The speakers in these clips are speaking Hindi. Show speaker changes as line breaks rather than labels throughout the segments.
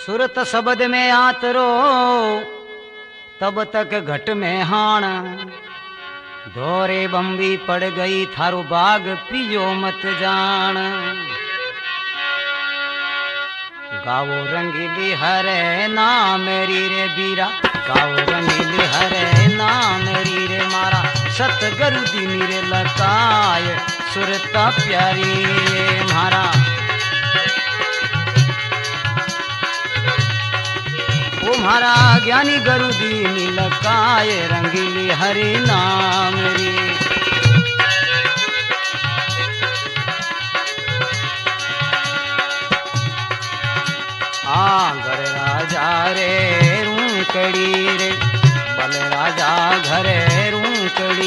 सुरत शब्द में आतरो तब तक घट में हाण धोरे बम्बी पड़ गई थारो बाग पियो मत जान। गावो रंगीली हरे नाम मेरी रे बीरा, गावो रंगीली हरे नाम मेरी रे मारा, सतगुरु दीनी रे लकाय सुरता प्यारी मारा। ओ मारा ज्ञानी गुरु दीनी लकाय रंगीली हरे नाम रे। घर राजा रे रूकड़ी रे, बल राजा घरे रूकड़ी।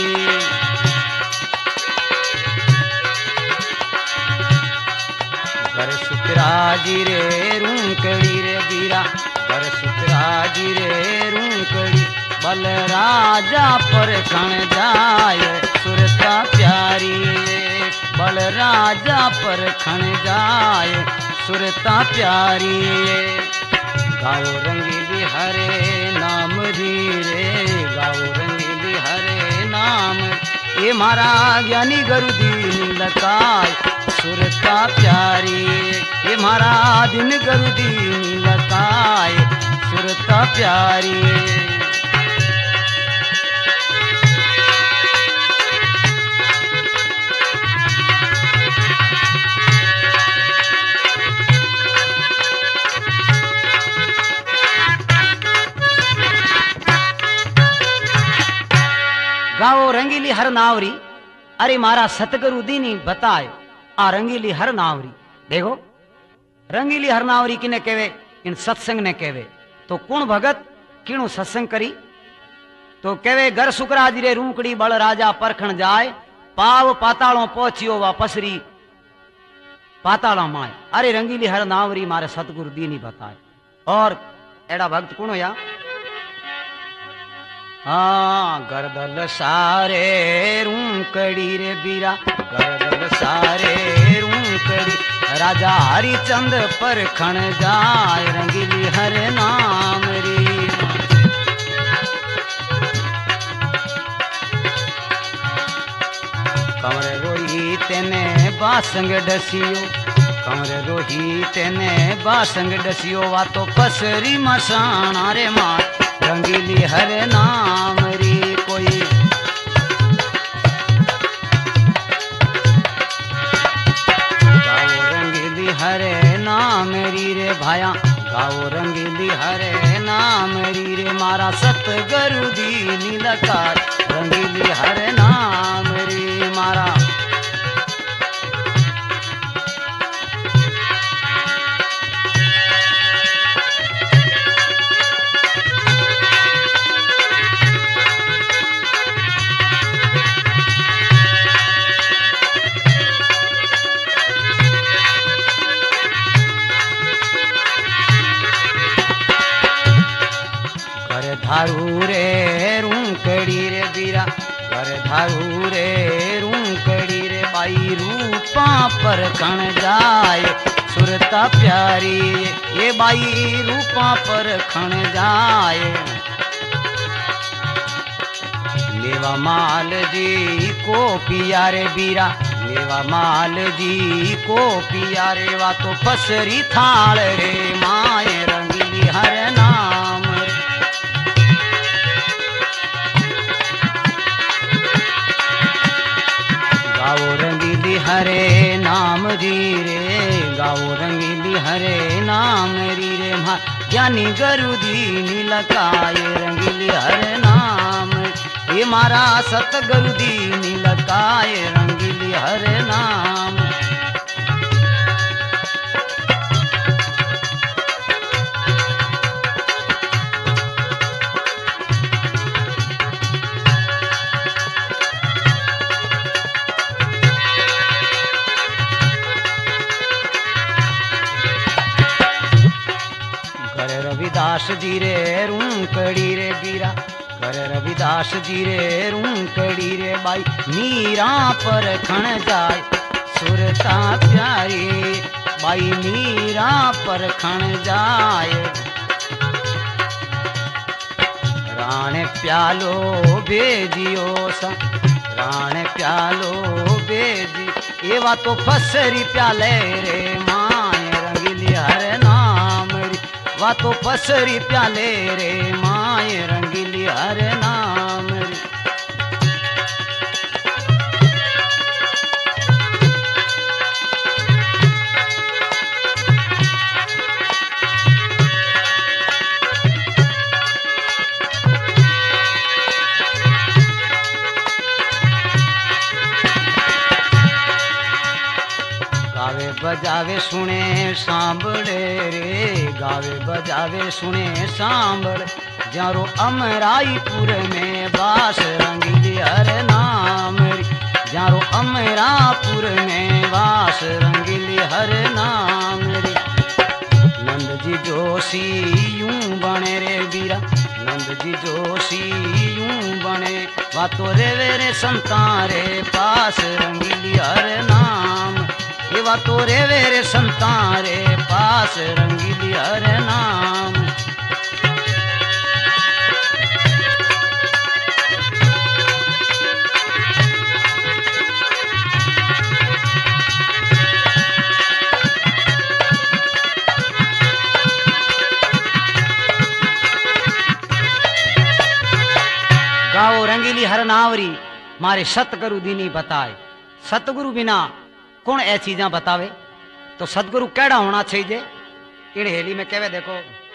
घर सुतराजी रे रूकड़ी रे बीरा, घर सुतराजी रे रूकड़ी। बल राजा पर खण जाए सुरता प्यारी, बल राजा पर खण जाए सुरता प्यारी। गाओ रंगीली हरे नाम री रे, गाओ रंगीली हरे नाम। ये मारा ज्ञानी गुरु दीन लकाय सुरता प्यारी, ये मारा दिन गुरु दीन लकाय सुरता प्यारी। गाओ रंगीली हर नावरी, अरे मारा सतगुरु दीनी बताए आ रंगीली हर नावरी। देखो रंगीली हर नावरी किने कहवे, इन सत्संग ने कहवे। तो कुण भगत किणु सत्संग करी, तो कहवे घर सुकराजी रे रूकड़ी बल राजा परखण जाए, पाव पातालों पहुंचियो वा पसरी पाताला माए। अरे रंगीली हर नावरी मारे सतगुरु दीनी बताए। और एड़ा भक्त कुण होया, गर्दल सारे रूकड़ी रे बीरा, गर्दल सारे रूकड़ी। राजा हरिचंद पर खण जाए रंगीली हर नाम री। कमर रोही तेने बासंग डसियो, कमर रोही तेने बासंग डसियो। वा तो पसरी मसाना रे माँ रंगीली हर नाम री कोई। गाओ रंगीली हरे नाम री रे भाया, गाओ रंगीली हरे नाम री रे मारा सतगुरु दीनी लकाय रंगीली हरे नाम री मारा। धारू रे रूकड़ी रे बीरा, घर धारू रे रूकड़ी रे बाई। रूपा पर खण जाए सुरता प्यारी, ये बाई रूपा पर खण जाए। लेवा माल जी को पिया रे बीरा, लेवा माल जी को पिया रे। वा तो पसरी थाल रे माए रंगीली हर नाम। गाओ रंगीली हरे नाम री रे, गाओ रंगीली हरे नाम री रे माँ ज्ञानी गुरु दीनी लकाय रंगीली हरे नाम। ये मारा सतगुरु दीनी लकाय रंगीली हरे नाम। रविदास जी रे रूकड़ी रे बीरा, कर रविदास जी रे रूकड़ी रे बाई। मीरा पर खण जाए सुरता प्यारी, भाई मीरा परखण जाए राणे प्यालो भेजियो सा राणे प्यालो भेजी एवा तो पसरी प्याले रे माए रंगीली हर नाम री वा तो पसरी प्याले रे माए रंगीली हर नाम री गावे बजावे सुने सांभळे रे गावे बजावे सुने सांभळ जारो अमराईपुर में बास रंगीली हर नाम री जारो अमरापुर में बास रंगीली हर नाम री नंद जी जोशी यूं बने रे बीरा नंद जी जोशी यूं बने वातो रे वेरे संतारे पास रंगीली हर नाम एवा तोरे वेरे संतारे पास रंगीली हर नाम गाओ रंगीली हर नावरी मारे सतगुरु दीनी बताए सतगुरु बिना कौन ऐ चीजा बतावे तो सदगुरु केड़ा होना चाहिए इड़ हेली में कहवे देखो